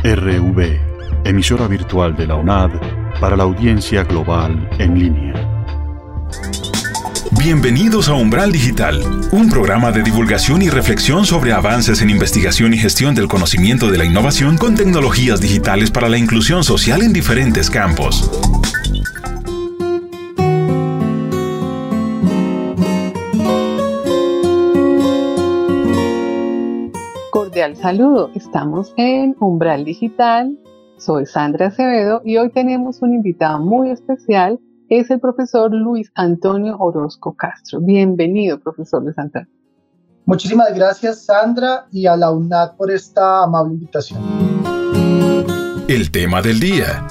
RV, emisora virtual de la UNAD para la audiencia global en línea. Bienvenidos a Umbral Digital, un programa de divulgación y reflexión sobre avances en investigación y gestión del conocimiento de la innovación con tecnologías digitales para la inclusión social en diferentes campos. Cordial saludo, estamos en Umbral Digital, soy Sandra Acevedo y hoy tenemos un invitado muy especial, es el profesor Luis Antonio Orozco Castro. Bienvenido, profesor Luis Antonio. Muchísimas gracias, Sandra, y a la UNAD por esta amable invitación. El tema del día.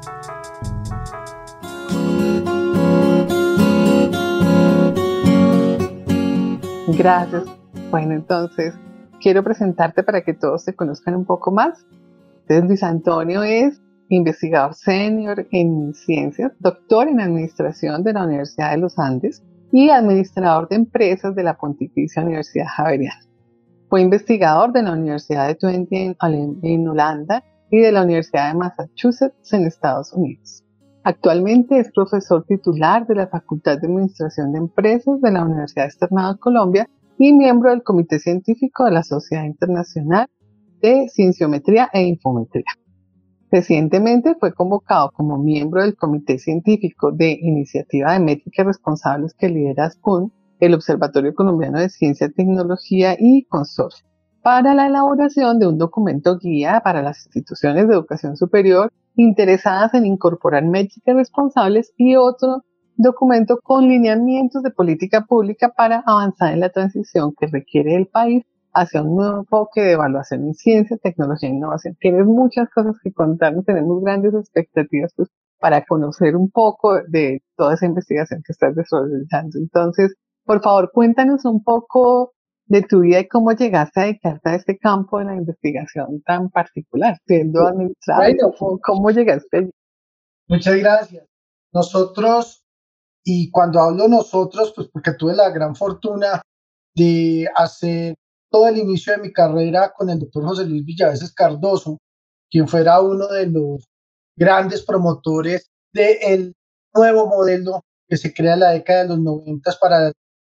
Gracias. Bueno, entonces, quiero presentarte para que todos te conozcan un poco más. Entonces, Luis Antonio es investigador senior en ciencias, doctor en administración de la Universidad de los Andes y administrador de empresas de la Pontificia Universidad Javeriana. Fue investigador de la Universidad de Twente en Holanda y de la Universidad de Massachusetts en Estados Unidos. Actualmente es profesor titular de la Facultad de Administración de Empresas de la Universidad Externado de Colombia y miembro del Comité Científico de la Sociedad Internacional de Cienciometría e Infometría. Recientemente fue convocado como miembro del Comité Científico de Iniciativa de Métricas Responsables que lidera SPUN, el Observatorio Colombiano de Ciencia, Tecnología y Consorcio, para la elaboración de un documento guía para las instituciones de educación superior interesadas en incorporar métricas responsables y otro documento con lineamientos de política pública para avanzar en la transición que requiere el país hacia un nuevo enfoque de evaluación en ciencia, tecnología e innovación. Tienes muchas cosas que contarnos, tenemos grandes expectativas pues, para conocer un poco de toda esa investigación que estás desarrollando. Entonces, por favor, cuéntanos un poco de tu vida y cómo llegaste a dedicarte a este campo de la investigación tan particular, siendo administrador. Bueno, ¿cómo llegaste allí? Muchas gracias. Nosotros, y cuando hablo nosotros, pues porque tuve la gran fortuna de hacer todo el inicio de mi carrera con el doctor José Luis Villaveses Cardoso, quien fuera uno de los grandes promotores del nuevo modelo que se crea en la década de los 90 para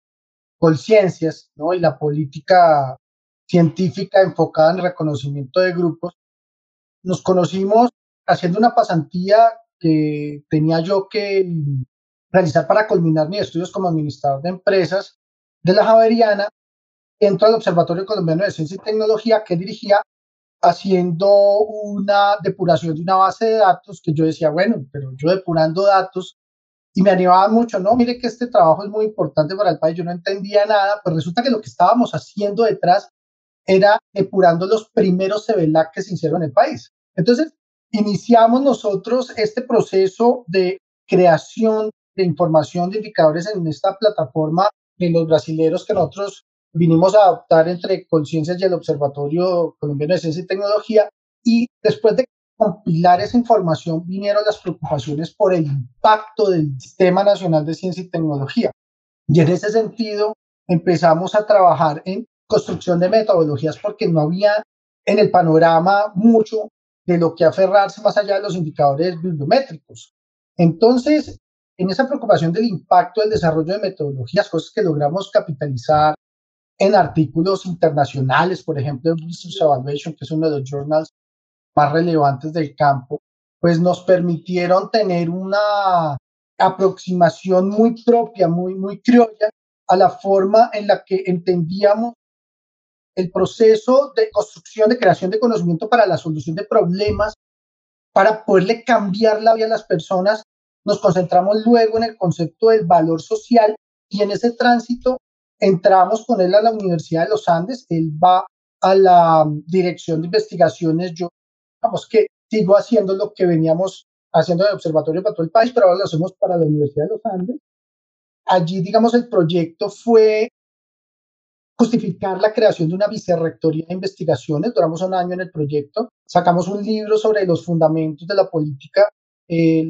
Colciencias, ¿no? Y la política científica enfocada en reconocimiento de grupos. Nos conocimos haciendo una pasantía que tenía yo que realizar para culminar mis estudios como administrador de empresas de la Javeriana. Entro al Observatorio Colombiano de Ciencia y Tecnología que dirigía haciendo una depuración de una base de datos que yo decía, bueno, pero yo depurando datos y me animaba mucho, no, mire que este trabajo es muy importante para el país, yo no entendía nada, pues resulta que lo que estábamos haciendo detrás era depurando los primeros CBLAC que se hicieron en el país. Entonces, iniciamos nosotros este proceso de creación de información de indicadores en esta plataforma de los brasileros que nosotros vinimos a adoptar entre Colciencias y el Observatorio Colombiano de Ciencia y Tecnología, y después de compilar esa información vinieron las preocupaciones por el impacto del Sistema Nacional de Ciencia y Tecnología. Y en ese sentido empezamos a trabajar en construcción de metodologías porque no había en el panorama mucho de lo que aferrarse más allá de los indicadores bibliométricos. Entonces, en esa preocupación del impacto del desarrollo de metodologías, cosas que logramos capitalizar en artículos internacionales, por ejemplo, en Research Evaluation, que es uno de los journals más relevantes del campo, pues nos permitieron tener una aproximación muy propia, muy criolla a la forma en la que entendíamos el proceso de construcción, de creación de conocimiento para la solución de problemas, para poderle cambiar la vida a las personas. Nos concentramos luego en el concepto del valor social y en ese tránsito entramos con él a la Universidad de los Andes. Él va a la dirección de investigaciones. Yo, digamos que sigo haciendo lo que veníamos haciendo en el observatorio para todo el país, pero ahora lo hacemos para la Universidad de los Andes. Allí, digamos, el proyecto fue justificar la creación de una vicerrectoría de investigaciones. Duramos un año en el proyecto. Sacamos un libro sobre los fundamentos de la política. El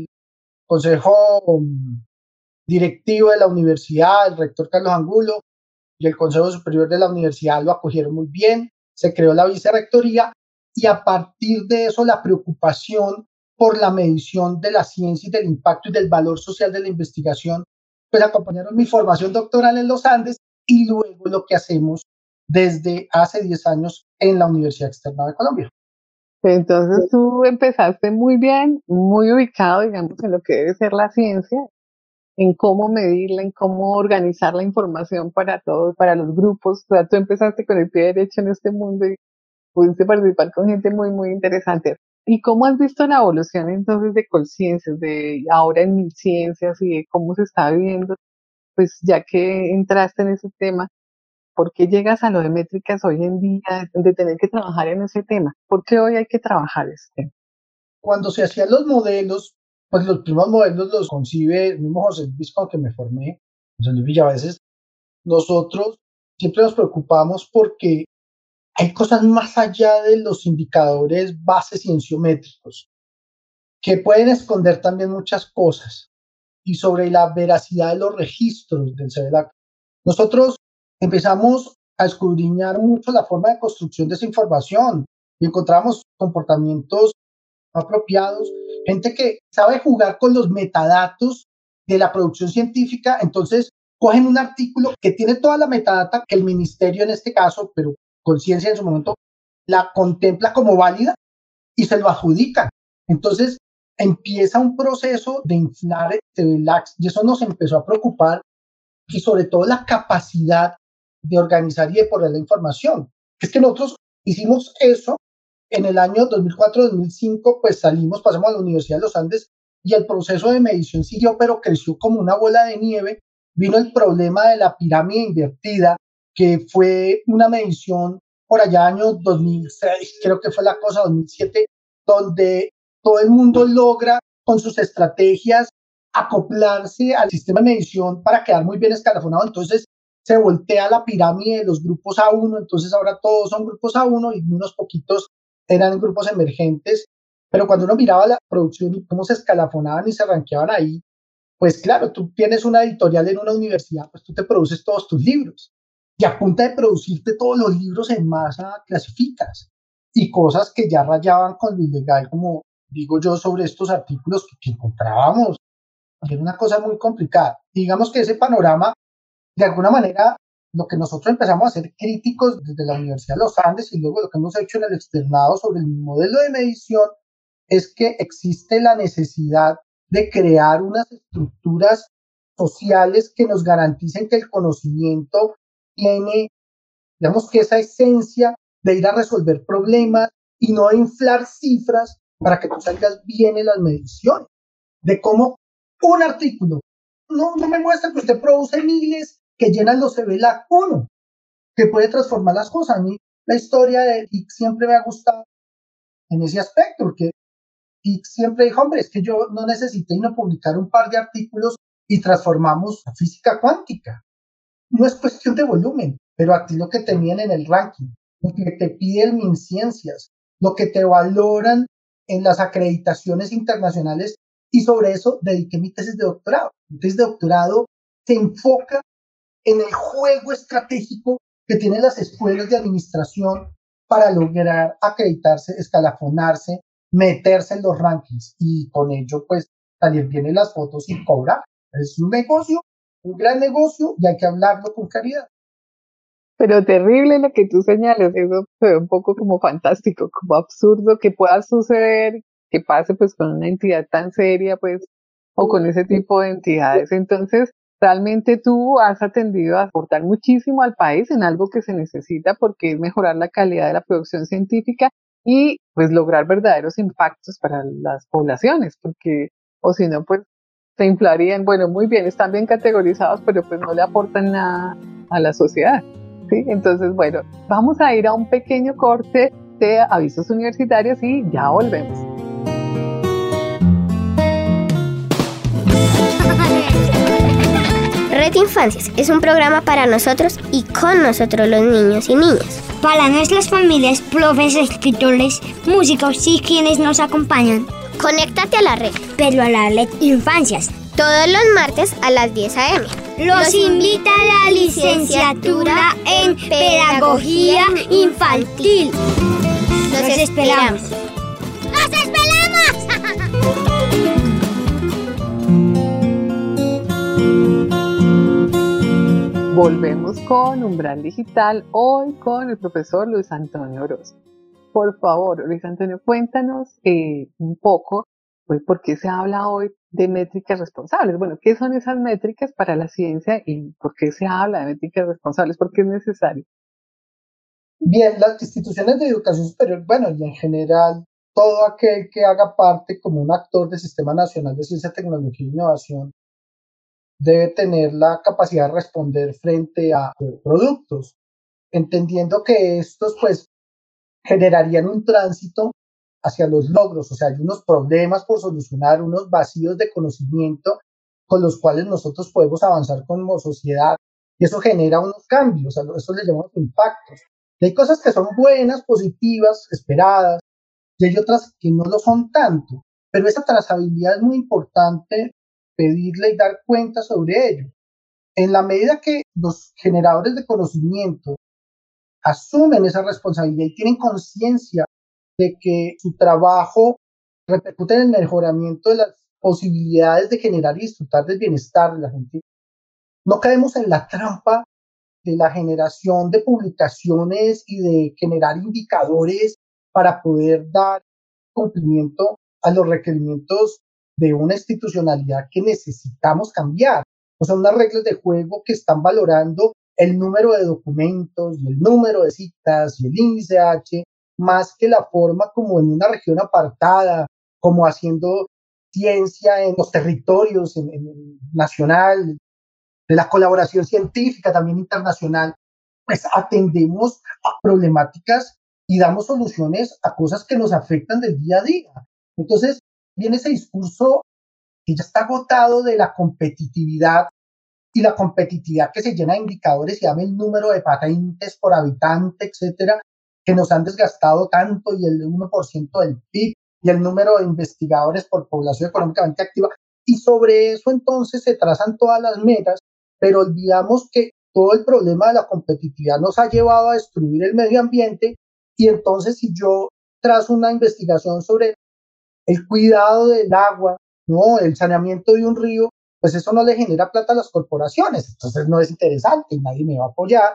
consejo directivo de la universidad, el rector Carlos Angulo y el consejo superior de la universidad lo acogieron muy bien. Se creó la vicerrectoría y a partir de eso la preocupación por la medición de la ciencia y del impacto y del valor social de la investigación, pues acompañaron mi formación doctoral en los Andes y luego lo que hacemos desde hace 10 años en la Universidad Externa de Colombia. Entonces tú empezaste muy bien, muy ubicado, digamos, en lo que debe ser la ciencia, en cómo medirla, en cómo organizar la información para todos, para los grupos. O sea, tú empezaste con el pie derecho en este mundo y pudiste participar con gente muy, muy interesante. ¿Y cómo has visto la evolución entonces de Colciencias, de ahora en Milciencias y de cómo se está viviendo? Pues ya que entraste en ese tema, ¿por qué llegas a lo de métricas hoy en día, de tener que trabajar en ese tema? ¿Por qué hoy hay que trabajar ese tema? Cuando se hacían los modelos, pues los primeros modelos los concibe el mismo José Luis con el que me formé, José Luis Villaveses. Nosotros siempre nos preocupamos porque hay cosas más allá de los indicadores base cienciométricos que pueden esconder también muchas cosas y sobre la veracidad de los registros del CEVELAC. Nosotros empezamos a escudriñar mucho la forma de construcción de esa información y encontramos comportamientos apropiados, gente que sabe jugar con los metadatos de la producción científica, entonces cogen un artículo que tiene toda la metadata que el ministerio en este caso, pero Colciencia en su momento, la contempla como válida y se lo adjudican. Entonces empieza un proceso de inflar CEVELAC y eso nos empezó a preocupar y sobre todo la capacidad de organizar y de poner la información. Es que nosotros hicimos eso en el año 2004-2005, pues pasamos a la Universidad de los Andes y el proceso de medición siguió, pero creció como una bola de nieve. Vino el problema de la pirámide invertida, que fue una medición por allá año 2006, creo que fue la cosa, 2007, donde todo el mundo logra con sus estrategias acoplarse al sistema de medición para quedar muy bien escalafonado. Entonces se voltea la pirámide de los grupos A1, entonces ahora todos son grupos A1 y unos poquitos eran grupos emergentes, pero cuando uno miraba la producción y cómo se escalafonaban y se rankeaban ahí, pues claro, tú tienes una editorial en una universidad, pues tú te produces todos tus libros y a punta de producirte todos los libros en masa clasificas y cosas que ya rayaban con lo ilegal, como digo yo, sobre estos artículos que encontrábamos. Era una cosa muy complicada. Digamos que ese panorama, de alguna manera, lo que nosotros empezamos a ser críticos desde la Universidad de los Andes y luego lo que hemos hecho en el externado sobre el modelo de medición es que existe la necesidad de crear unas estructuras sociales que nos garanticen que el conocimiento tiene, digamos que esa esencia de ir a resolver problemas y no inflar cifras para que tú salgas bien en las mediciones, de cómo un artículo no me muestra que usted produce miles que llenan los CEVELAC 1, que puede transformar las cosas. A mí la historia de Higgs siempre me ha gustado en ese aspecto, porque Higgs siempre dijo, hombre, es que yo no necesité no publicar un par de artículos y transformamos la física cuántica. No es cuestión de volumen, pero a ti lo que te miden en el ranking, lo que te pide el MinCiencias, lo que te valoran en las acreditaciones internacionales, y sobre eso dediqué mi tesis de doctorado. Mi tesis de doctorado se enfoca en el juego estratégico que tienen las escuelas de administración para lograr acreditarse, escalafonarse, meterse en los rankings y con ello pues salir bien en las fotos y cobrar. Es un negocio, un gran negocio y hay que hablarlo con claridad. Pero terrible lo que tú señalas, eso se ve un poco como fantástico, como absurdo que pueda suceder, que pase pues con una entidad tan seria pues o con ese tipo de entidades. Entonces realmente tú has atendido a aportar muchísimo al país en algo que se necesita porque es mejorar la calidad de la producción científica y pues lograr verdaderos impactos para las poblaciones, porque o si no pues se inflarían, bueno, muy bien, están bien categorizados, pero pues no le aportan nada a la sociedad, ¿sí? Entonces, bueno, vamos a ir a un pequeño corte de avisos universitarios y ya volvemos. Red Infancias es un programa para nosotros y con nosotros los niños y niñas. Para nuestras familias, profes, escritores, músicos y quienes nos acompañan. Conéctate a la red. Pero a la Red Infancias. Todos los martes a las 10 a.m. Los invita a la licenciatura en Pedagogía Infantil. Los esperamos. ¡Los esperamos! Volvemos con Umbral Digital, hoy con el profesor Luis Antonio Orozco. Por favor, Luis Antonio, cuéntanos un poco, pues, por qué se habla hoy de métricas responsables. Bueno, ¿qué son esas métricas para la ciencia y por qué se habla de métricas responsables? ¿Por qué es necesario? Bien, las instituciones de educación superior, bueno, y en general, todo aquel que haga parte como un actor del Sistema Nacional de Ciencia, Tecnología e Innovación, debe tener la capacidad de responder frente a productos, entendiendo que estos, pues, generarían un tránsito hacia los logros, o sea, hay unos problemas por solucionar, unos vacíos de conocimiento con los cuales nosotros podemos avanzar como sociedad, y eso genera unos cambios, eso le llamamos impactos. Y hay cosas que son buenas, positivas, esperadas, y hay otras que no lo son tanto, pero esa trazabilidad es muy importante, pedirle y dar cuenta sobre ello. En la medida que los generadores de conocimiento asumen esa responsabilidad y tienen conciencia de que su trabajo repercute en el mejoramiento de las posibilidades de generar y disfrutar del bienestar de la gente, no caemos en la trampa de la generación de publicaciones y de generar indicadores para poder dar cumplimiento a los requerimientos de una institucionalidad que necesitamos cambiar. O sea, unas reglas de juego que están valorando el número de documentos y el número de citas y el índice H, más que la forma como en una región apartada, como haciendo ciencia en los territorios en nacional, de la colaboración científica también internacional, pues atendemos a problemáticas y damos soluciones a cosas que nos afectan del día a día. Entonces, viene ese discurso que ya está agotado de la competitividad y la competitividad que se llena de indicadores y llama el número de patentes por habitante, etcétera, que nos han desgastado tanto, y el 1% del PIB y el número de investigadores por población económicamente activa. Y sobre eso entonces se trazan todas las metas, pero olvidamos que todo el problema de la competitividad nos ha llevado a destruir el medio ambiente, y entonces si yo trazo una investigación sobre el cuidado del agua, ¿no?, el saneamiento de un río, pues eso no le genera plata a las corporaciones, entonces no es interesante y nadie me va a apoyar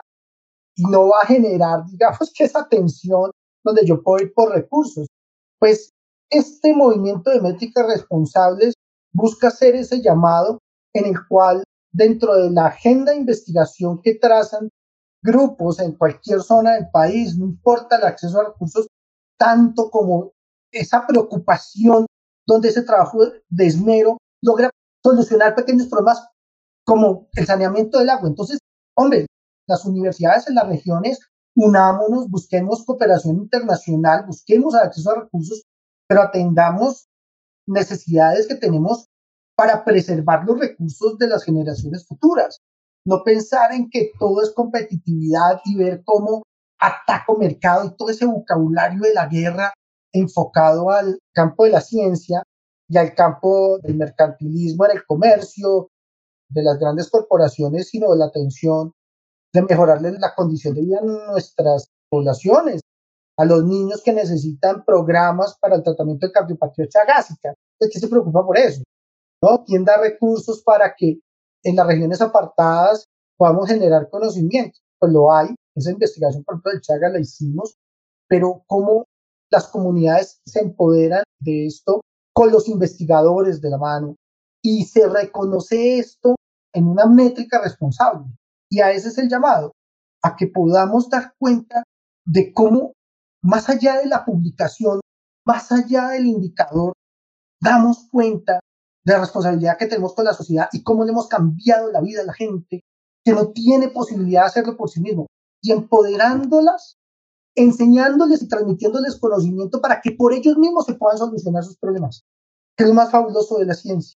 y no va a generar, digamos, que esa tensión donde yo puedo ir por recursos. Pues este movimiento de métricas responsables busca hacer ese llamado en el cual, dentro de la agenda de investigación que trazan grupos en cualquier zona del país, no importa el acceso a recursos, tanto como esa preocupación donde ese trabajo de esmero logra solucionar pequeños problemas como el saneamiento del agua. Entonces, hombre, las universidades en las regiones, unámonos, busquemos cooperación internacional, busquemos acceso a recursos, pero atendamos necesidades que tenemos para preservar los recursos de las generaciones futuras. No pensar en que todo es competitividad y ver cómo ataco mercado y todo ese vocabulario de la guerra enfocado al campo de la ciencia y al campo del mercantilismo en el comercio, de las grandes corporaciones, sino de la atención de mejorarle la condición de vida a nuestras poblaciones, a los niños que necesitan programas para el tratamiento de cardiopatía gástrica. ¿Quién se preocupa por eso? ¿No? ¿Quién da recursos para que en las regiones apartadas podamos generar conocimiento? Pues lo hay, esa investigación, por ejemplo, del Chagas la hicimos, pero cómo las comunidades se empoderan de esto con los investigadores de la mano, y se reconoce esto en una métrica responsable. Y a ese es el llamado, a que podamos dar cuenta de cómo, más allá de la publicación, más allá del indicador, damos cuenta de la responsabilidad que tenemos con la sociedad y cómo le hemos cambiado la vida a la gente que no tiene posibilidad de hacerlo por sí mismo, y empoderándolas, enseñándoles y transmitiéndoles conocimiento para que por ellos mismos se puedan solucionar sus problemas, que es lo más fabuloso de la ciencia.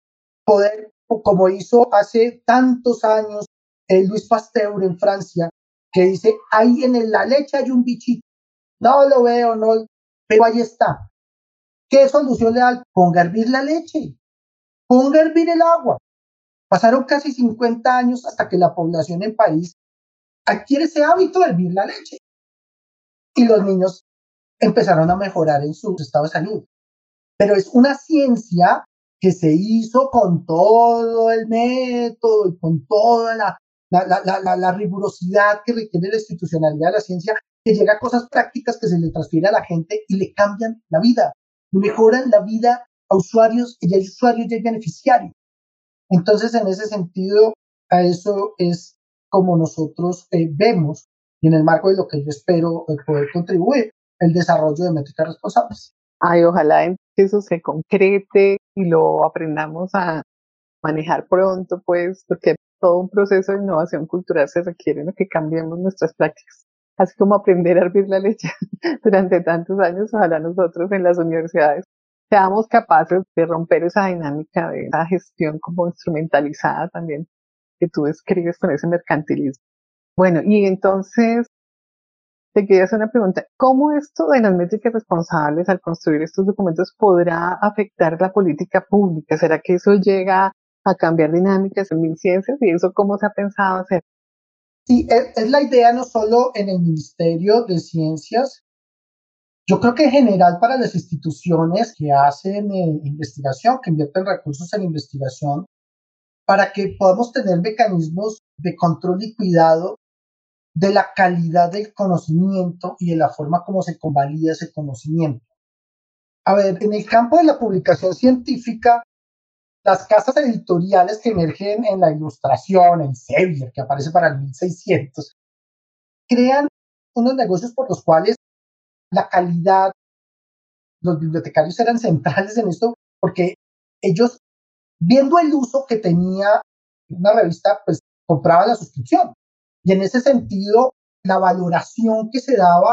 Poder, como hizo hace tantos años Louis Pasteur en Francia, que dice, ahí en la leche hay un bichito, no lo veo, no, pero ahí está. ¿Qué solución le da? Ponga a hervir la leche, ponga a hervir el agua. Pasaron casi 50 años hasta que la población en París adquiere ese hábito de hervir la leche. Y los niños empezaron a mejorar en su estado de salud. Pero es una ciencia que se hizo con todo el método y con toda la rigurosidad que requiere la institucionalidad de la ciencia, que llega a cosas prácticas que se le transfiere a la gente y le cambian la vida, mejoran la vida a usuarios y hay usuarios y hay beneficiarios. Entonces, en ese sentido, a eso es como nosotros vemos, y en el marco de lo que yo espero poder contribuir, el desarrollo de métricas responsables. Ay, ojalá que eso se concrete y lo aprendamos a manejar pronto, pues, porque todo un proceso de innovación cultural se requiere en que cambiemos nuestras prácticas. Así como aprender a hervir la leche durante tantos años, ojalá nosotros en las universidades seamos capaces de romper esa dinámica de la gestión como instrumentalizada también que tú describes con ese mercantilismo. Bueno, y entonces te quería hacer una pregunta. ¿Cómo esto de las métricas responsables al construir estos documentos podrá afectar la política pública? ¿Será que eso llega a cambiar dinámicas en ciencias? ¿Y eso cómo se ha pensado hacer? Sí, es la idea no solo en el Ministerio de Ciencias, yo creo que en general para las instituciones que hacen investigación, que invierten recursos en investigación, para que podamos tener mecanismos de control y cuidado de la calidad del conocimiento y de la forma como se convalida ese conocimiento. A ver, en el campo de la publicación científica, las casas editoriales que emergen en la Ilustración, en Sevier, que aparece para el 1600, crean unos negocios por los cuales la calidad, los bibliotecarios eran centrales en esto, porque ellos, viendo el uso que tenía una revista, pues compraban la suscripción. Y en ese sentido, la valoración que se daba a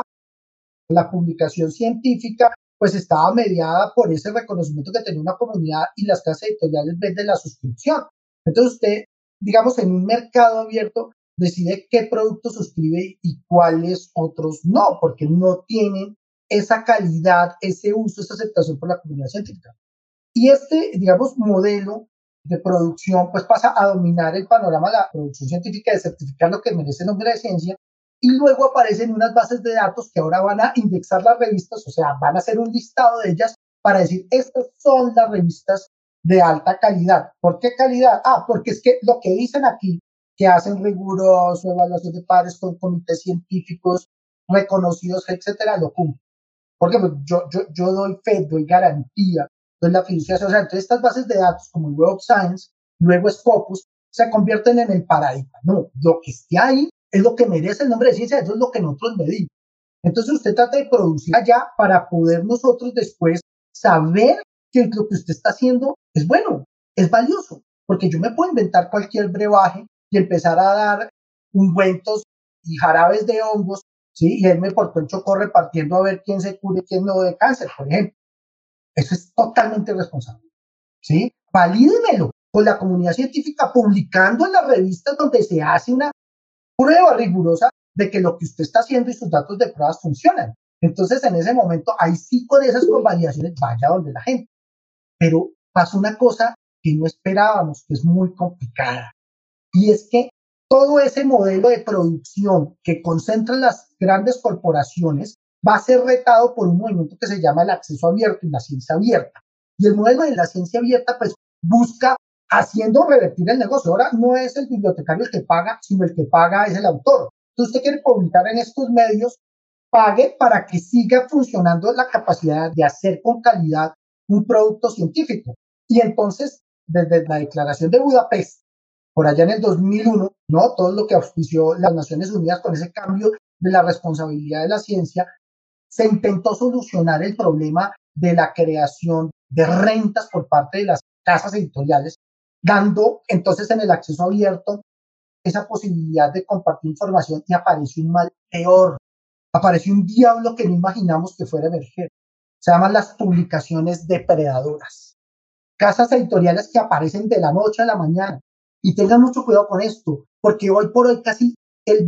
la publicación científica, pues estaba mediada por ese reconocimiento que tenía una comunidad y las casas editoriales venden la suscripción. Entonces usted, digamos, en un mercado abierto, decide qué productos suscribe y cuáles otros no, porque no tienen esa calidad, ese uso, esa aceptación por la comunidad científica. Y este, digamos, modelo de producción, pues pasa a dominar el panorama de la producción científica, de certificar lo que merece el nombre de ciencia, y luego aparecen unas bases de datos que ahora van a indexar las revistas, o sea, van a hacer un listado de ellas para decir, estas son las revistas de alta calidad. ¿Por qué calidad? Porque es que lo que dicen aquí, que hacen riguroso, evaluación de pares con comités científicos reconocidos, etcétera, lo cumplen. Porque yo doy fe, doy garantía, doy la fiducia social. Entonces, estas bases de datos como Web of Science, luego Scopus, se convierten en el paradigma. No, lo que esté ahí es lo que merece el nombre de ciencia, eso es lo que nosotros medimos. Entonces, usted trata de producir allá para poder nosotros después saber que lo que usted está haciendo es bueno, es valioso. Porque yo me puedo inventar cualquier brebaje y empezar a dar ungüentos y jarabes de hongos, ¿sí? Y irme por todo el Chocó repartiendo a ver quién se cure y quién no de cáncer, por ejemplo. Eso es totalmente irresponsable, ¿sí? Valídemelo con la comunidad científica, publicando en las revistas donde se hace una prueba rigurosa de que lo que usted está haciendo y sus datos de pruebas funcionan. Entonces, en ese momento, ahí sí con esas convalidaciones vaya donde la gente. Pero pasa una cosa que no esperábamos, que es muy complicada. Y es que todo ese modelo de producción que concentra las grandes corporaciones va a ser retado por un movimiento que se llama el acceso abierto y la ciencia abierta. Y el modelo de la ciencia abierta, pues, busca haciendo revertir el negocio. Ahora no es el bibliotecario el que paga, sino el que paga es el autor. Entonces, usted quiere publicar en estos medios, pague para que siga funcionando la capacidad de hacer con calidad un producto científico. Y entonces, desde la Declaración de Budapest, por allá en el 2001, ¿no? Todo lo que auspició las Naciones Unidas con ese cambio de la responsabilidad de la ciencia, se intentó solucionar el problema de la creación de rentas por parte de las casas editoriales, dando entonces en el acceso abierto esa posibilidad de compartir información y apareció un mal peor, apareció un diablo que no imaginamos que fuera a emerger. Se llaman las publicaciones depredadoras. Casas editoriales que aparecen de la noche a la mañana. Y tengan mucho cuidado con esto, porque hoy por hoy casi el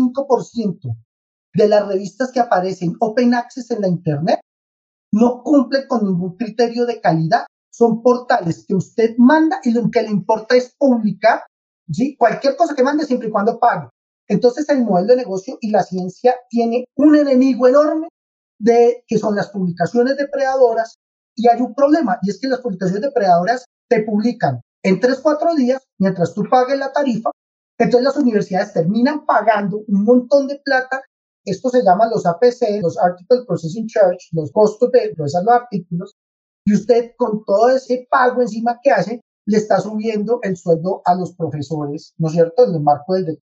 25% de las revistas que aparecen open access en la internet no cumplen con ningún criterio de calidad. Son portales que usted manda y lo que le importa es publicar, ¿sí? Cualquier cosa que mande siempre y cuando pague. Entonces el modelo de negocio y la ciencia tiene un enemigo enorme que son las publicaciones depredadoras, y hay un problema, y es que las publicaciones depredadoras te publican en 3-4 días, mientras tú pagues la tarifa. Entonces las universidades terminan pagando un montón de plata. Esto se llama los APC, los Article Processing Charge, los costos de procesar los artículos, y usted con todo ese pago encima que hace, le está subiendo el sueldo a los profesores, ¿no es cierto?, en el marco del decreto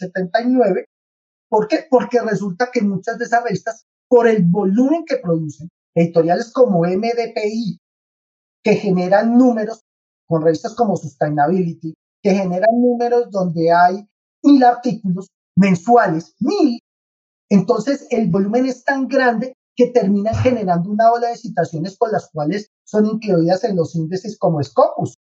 1279. ¿Por qué? Porque resulta que muchas de esas revistas, por el volumen que producen, editoriales como MDPI, que generan números, con revistas como Sustainability, que generan números donde hay 1000 artículos mensuales, 1000. Entonces el volumen es tan grande que terminan generando una ola de citaciones con las cuales son incluidas en los índices como Scopus.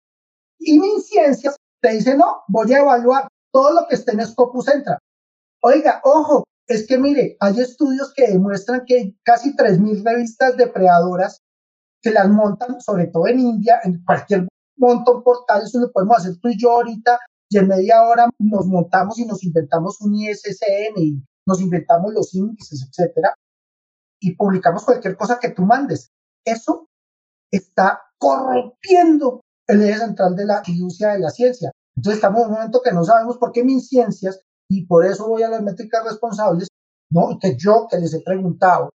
Y MinCiencias te dice, no, voy a evaluar todo lo que esté en Scopus entra. Oiga, ojo, es que mire, hay estudios que demuestran que hay casi 3000 revistas depredadoras que las montan, sobre todo en India, en cualquier montón portal. Eso lo podemos hacer tú y yo ahorita, y en media hora nos montamos y nos inventamos un ISSN y nos inventamos los índices, etcétera, y publicamos cualquier cosa que tú mandes. Eso está corrompiendo el eje central de la fiducia de la ciencia. Entonces estamos en un momento que no sabemos por qué MinCiencias, y por eso voy a las métricas responsables, ¿no?, que les he preguntado,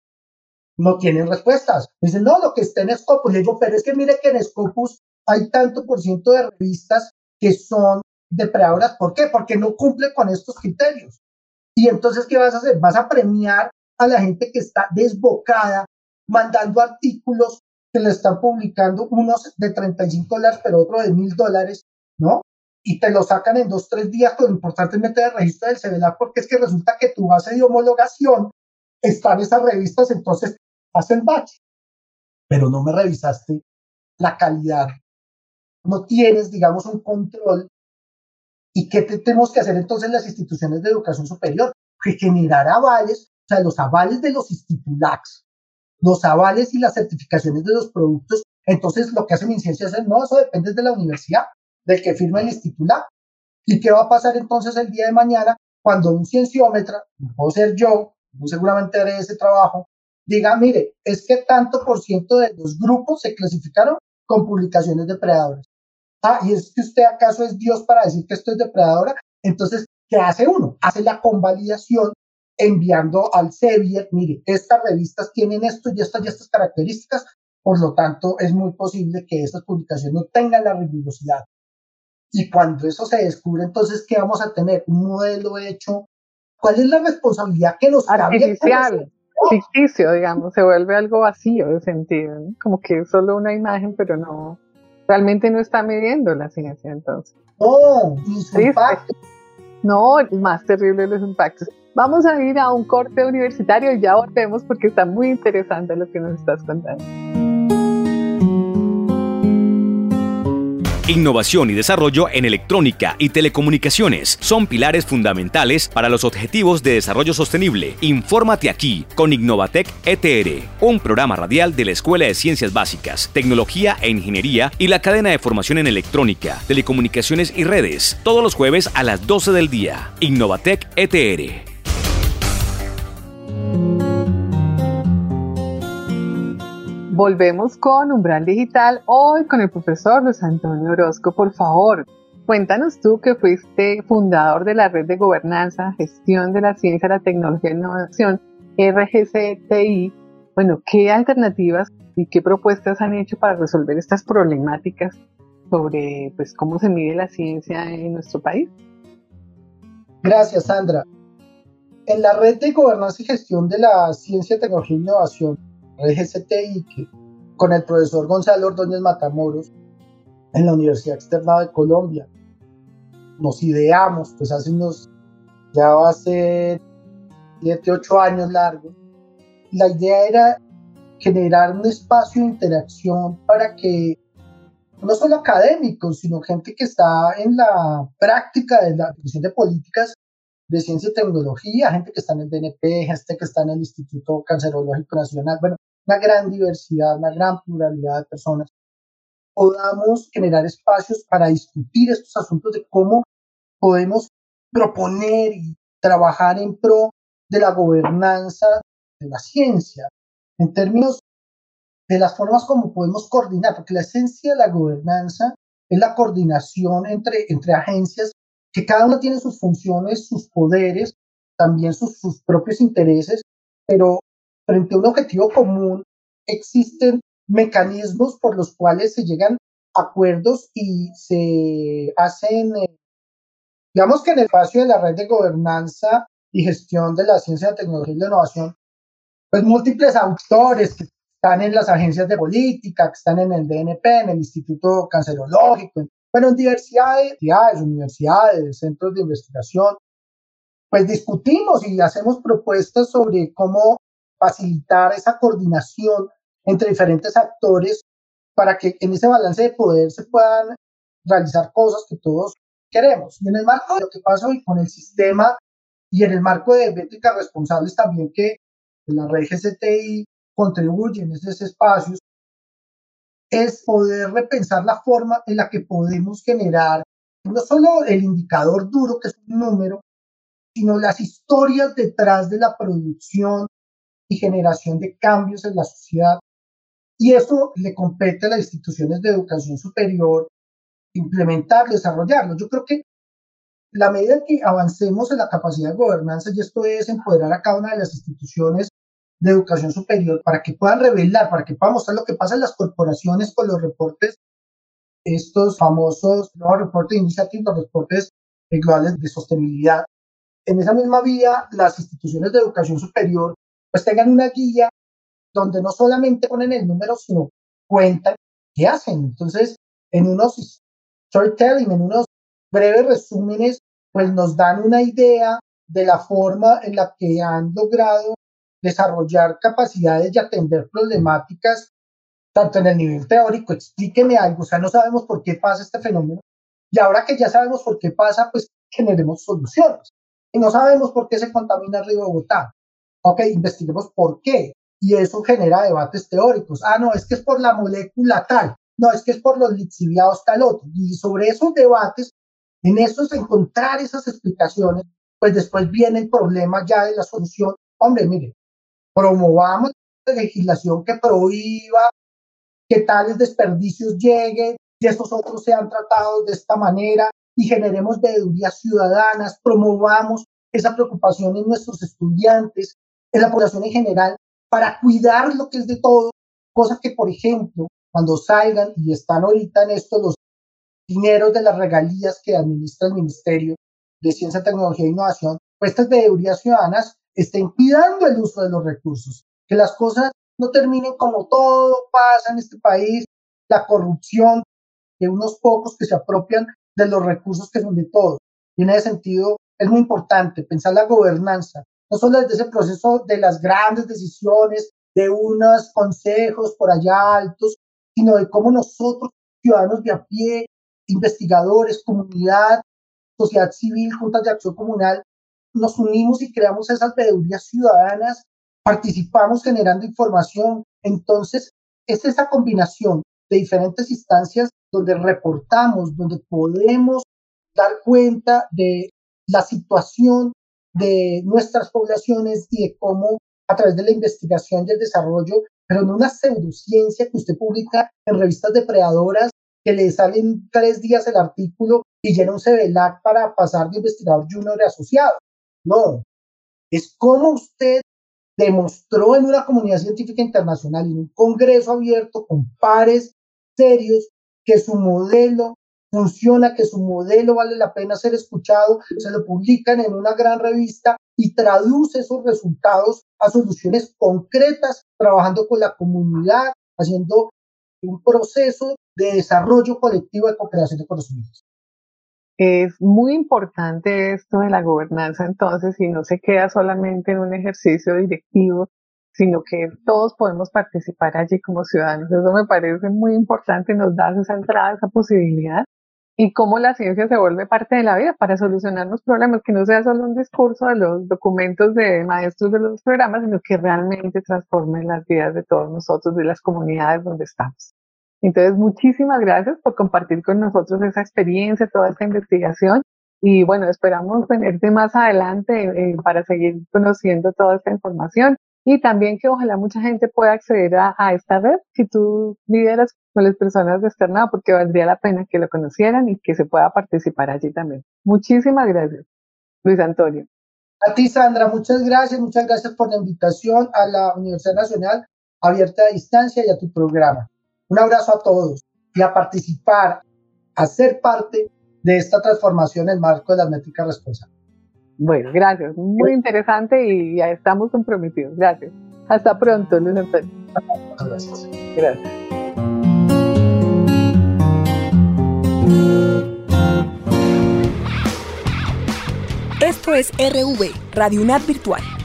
no tienen respuestas. Me dicen, no, lo que está en Scopus. Le digo, pero es que mire que en Scopus hay tanto por ciento de revistas que son depredadoras. ¿Por qué? Porque no cumple con estos criterios. Y entonces, ¿qué vas a hacer? Vas a premiar a la gente que está desbocada, mandando artículos que le están publicando, unos de $35, pero otros de $1000, ¿no? Y te lo sacan en 2-3 días, pero lo importante es meter el registro del CEVELAC, porque es que resulta que tu base de homologación está en esas revistas, entonces hacen batch, pero no me revisaste la calidad, no tienes, digamos, un control. ¿Y qué tenemos que hacer entonces las instituciones de educación superior? Que generar avales, o sea, los avales de los institulacs, los avales y las certificaciones de los productos. Entonces lo que hace MinCiencias es, no, eso depende de la universidad, del que firma el institulac. ¿Y qué va a pasar entonces el día de mañana cuando un cienciómetra, puedo ser yo seguramente haré ese trabajo, diga, mire, es que tanto por ciento de los grupos se clasificaron con publicaciones depredadoras? Ah, y es que usted acaso es Dios para decir que esto es depredadora. Entonces, ¿qué hace uno? Hace la convalidación enviando al Sevier, mire, estas revistas tienen esto y estas características, por lo tanto, es muy posible que estas publicaciones no tengan la rigurosidad. Y cuando eso se descubre, entonces, ¿qué vamos a tener? Un modelo hecho. ¿Cuál es la responsabilidad que nos artificial, ficticio, digamos, se vuelve algo vacío de sentido, ¿no? Como que es solo una imagen, pero no, realmente no está midiendo la ciencia, entonces. No, ni su impacto. No, el más terrible de los impactos. Vamos a ir a un corte universitario y ya volvemos porque está muy interesante lo que nos estás contando. Innovación y desarrollo en electrónica y telecomunicaciones son pilares fundamentales para los objetivos de desarrollo sostenible. Infórmate aquí con Innovatec ETR, un programa radial de la Escuela de Ciencias Básicas, Tecnología e Ingeniería y la cadena de formación en electrónica, telecomunicaciones y redes, todos los jueves a las 12 del día. Innovatec ETR. Volvemos con Umbral Digital, hoy con el profesor Luis Antonio Orozco. Por favor, cuéntanos tú que fuiste fundador de la Red de Gobernanza, Gestión de la Ciencia, la Tecnología e Innovación, RGCTI. Bueno, ¿qué alternativas y qué propuestas han hecho para resolver estas problemáticas sobre pues, cómo se mide la ciencia en nuestro país? Gracias, Sandra. En la Red de Gobernanza y Gestión de la Ciencia, Tecnología e Innovación, RGCTI, que con el profesor Gonzalo Ordóñez Matamoros en la Universidad Externado de Colombia nos ideamos, pues ya va a ser 7-8 años largos. La idea era generar un espacio de interacción para que no solo académicos, sino gente que está en la práctica de la definición de políticas de ciencia y tecnología, gente que está en el DNP, gente que está en el Instituto Cancerológico Nacional, bueno, una gran diversidad, una gran pluralidad de personas, podamos generar espacios para discutir estos asuntos de cómo podemos proponer y trabajar en pro de la gobernanza de la ciencia. en términos de las formas como podemos coordinar, porque la esencia de la gobernanza es la coordinación entre agencias que cada una tiene sus funciones, sus poderes, también sus propios intereses, pero frente a un objetivo común existen mecanismos por los cuales se llegan a acuerdos y se hacen, digamos que en el espacio de la red de gobernanza y gestión de la ciencia, la tecnología y la innovación, pues múltiples autores que están en las agencias de política, que están en el DNP, en el Instituto Cancerológico, bueno, en diversidad de entidades, universidades, centros de investigación, pues discutimos y hacemos propuestas sobre cómo facilitar esa coordinación entre diferentes actores para que en ese balance de poder se puedan realizar cosas que todos queremos. Y en el marco de lo que pasa hoy con el sistema y en el marco de métricas responsables también que la red GCTI contribuye en esos espacios, es poder repensar la forma en la que podemos generar no solo el indicador duro, que es un número, sino las historias detrás de la producción y generación de cambios en la sociedad. Y eso le compete a las instituciones de educación superior implementarlo, desarrollarlo. Yo creo que la medida en que avancemos en la capacidad de gobernanza, y esto es empoderar a cada una de las instituciones de educación superior para que puedan revelar, para que puedan mostrar lo que pasa en las corporaciones con los reportes, estos famosos nuevos reportes de iniciativa, los reportes globales de sostenibilidad. En esa misma vía, las instituciones de educación superior pues tengan una guía donde no solamente ponen el número, sino cuentan qué hacen. Entonces, en unos storytelling, en unos breves resúmenes, pues nos dan una idea de la forma en la que han logrado desarrollar capacidades y atender problemáticas, tanto en el nivel teórico, explíqueme algo, o sea, no sabemos por qué pasa este fenómeno, y ahora que ya sabemos por qué pasa, pues generemos soluciones. Y no sabemos por qué se contamina el río Bogotá. Ok, investiguemos por qué. Y eso genera debates teóricos. Ah, no, es que es por la molécula tal. No, es que es por los lixiviados tal otro. Y sobre esos debates, en esos encontrar esas explicaciones, pues después viene el problema ya de la solución. Hombre, mire, promovamos legislación que prohíba que tales desperdicios lleguen y estos otros sean tratados de esta manera y generemos veedurías ciudadanas, promovamos esa preocupación en nuestros estudiantes, en la población en general, para cuidar lo que es de todo, cosa que, por ejemplo, cuando salgan y están ahorita en esto los dineros de las regalías que administra el Ministerio de Ciencia, Tecnología e Innovación, pues estas veedurías ciudadanas estén cuidando el uso de los recursos, que las cosas no terminen como todo pasa en este país, la corrupción de unos pocos que se apropian de los recursos que son de todos. Y en ese sentido es muy importante pensar la gobernanza, no solo desde ese proceso de las grandes decisiones, de unos consejos por allá altos, sino de cómo nosotros, ciudadanos de a pie, investigadores, comunidad, sociedad civil, juntas de acción comunal, nos unimos y creamos esas veedurías ciudadanas, participamos generando información. Entonces, es esa combinación de diferentes instancias donde reportamos, donde podemos dar cuenta de la situación de nuestras poblaciones y de cómo a través de la investigación y el desarrollo, pero no una pseudociencia que usted publica en revistas depredadoras que le salen 3 días el artículo y llena un CVLAC para pasar de investigador junior a asociado. No, es como usted demostró en una comunidad científica internacional, en un congreso abierto con pares serios, que su modelo funciona, que su modelo vale la pena ser escuchado, se lo publican en una gran revista y traduce esos resultados a soluciones concretas, trabajando con la comunidad, haciendo un proceso de desarrollo colectivo de co-creación de conocimientos. Es muy importante esto de la gobernanza entonces, y no se queda solamente en un ejercicio directivo, sino que todos podemos participar allí como ciudadanos. Eso me parece muy importante, nos da esa entrada, esa posibilidad, y cómo la ciencia se vuelve parte de la vida para solucionar los problemas, que no sea solo un discurso de los documentos de maestros de los programas, sino que realmente transforme las vidas de todos nosotros, de las comunidades donde estamos. Entonces, muchísimas gracias por compartir con nosotros esa experiencia, toda esta investigación. Y bueno, esperamos tenerte más adelante para seguir conociendo toda esta información Y también que ojalá mucha gente pueda acceder a esta red, si tú lideras con las personas de externado, porque valdría la pena que lo conocieran y que se pueda participar allí también. Muchísimas gracias, Luis Antonio. A ti, Sandra, muchas gracias por la invitación a la Universidad Nacional Abierta a Distancia y a tu programa. Un abrazo a todos y a participar, a ser parte de esta transformación en el marco de las métricas responsables. Bueno, gracias. Muy interesante y ya estamos comprometidos. Gracias. Hasta pronto, Luis Antonio. Gracias. Gracias. Esto es RV, Radio UNAD Virtual.